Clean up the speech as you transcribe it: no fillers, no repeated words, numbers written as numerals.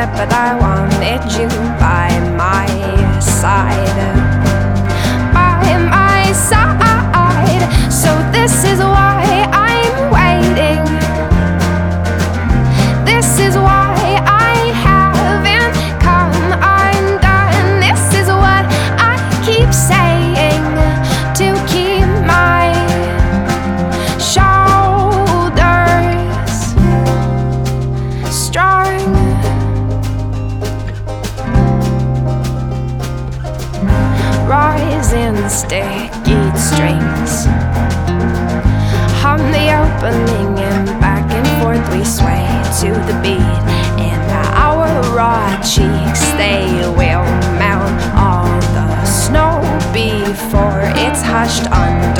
it, but I wanted you by my side. By my side. So this is why I'm waiting. This is why I haven't come undone. This is what I keep saying to keep my shoulders strong. Rising sticky strings, hum the opening and back and forth we sway to the beat. And our raw cheeks, they will melt all the snow before it's hushed on